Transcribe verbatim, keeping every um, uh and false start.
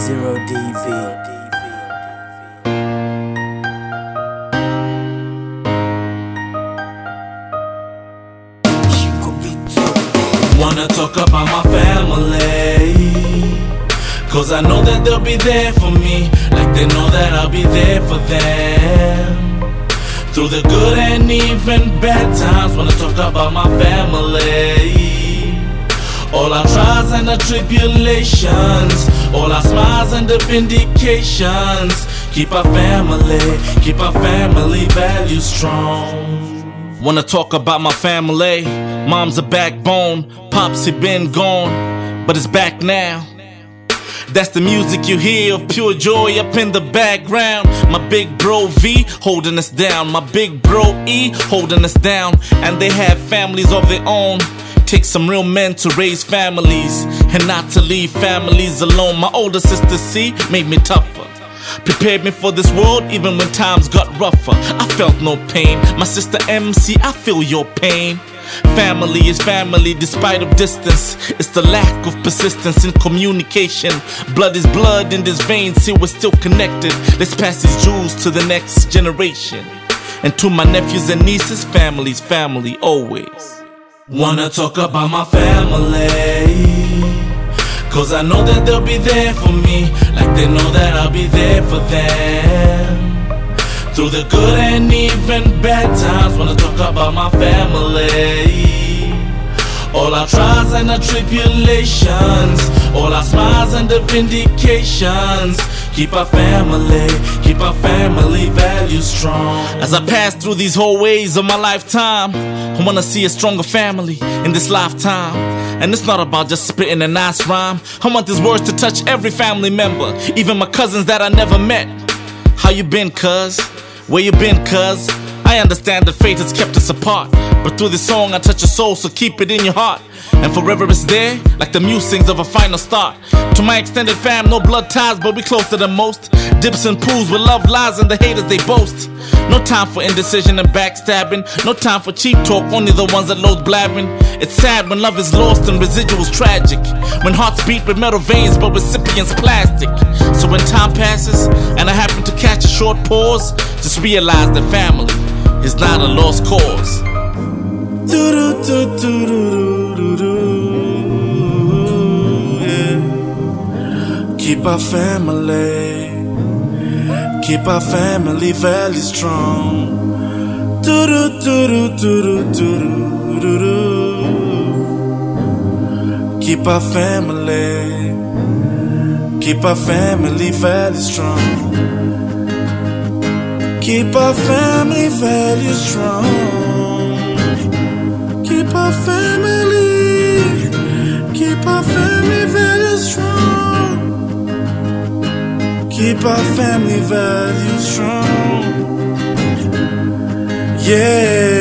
Zero D V. Wanna talk about my family, cause I know that they'll be there for me, like they know that I'll be there for them. Through the good and even bad times, wanna talk about my family. All our trials and our tribulations, all our smiles and the vindications. Keep our family, keep our family values strong. Wanna talk about my family. Mom's a backbone, pops he been gone, but it's back now. That's the music you hear of pure joy up in the background. My big bro V holding us down, my big bro E holding us down. And they have families of their own. Takes some real men to raise families and not to leave families alone. My older sister C made me tougher, prepared me for this world even when times got rougher. I felt no pain. My sister M C, I feel your pain. Family is family despite of distance. It's the lack of persistence in communication. Blood is blood in this vein, see we're still connected. Let's pass these jewels to the next generation. And to my nephews and nieces, family's family always. Wanna talk about my family, cause I know that they'll be there for me, like they know that I'll be there for them. Through the good and even bad times, wanna talk about my family. All our trials and our tribulations, all our smiles and the vindications. Keep our family, keep our family values strong. As I pass through these whole ways of my lifetime, I wanna see a stronger family in this lifetime. And it's not about just spitting a nice rhyme. I want these words to touch every family member, even my cousins that I never met. How you been, cuz? Where you been, cuz? I understand that fate has kept us apart, but through this song I touch your soul, so keep it in your heart. And forever it's there, like the musings of a final start. To my extended fam, no blood ties, but we closer than most. Dips and pools where love lies and the haters they boast. No time for indecision and backstabbing, no time for cheap talk, only the ones that loathe blabbing. It's sad when love is lost and residuals tragic, when hearts beat with metal veins but recipients plastic. So when time passes and I happen to catch a short pause, just realize that family is not a lost cause. Keep our family, keep our family values strong. Keep our family, keep our family values strong. Keep our family values strong. Keep our family, keep our family values strong. Keep our family values strong. Yeah.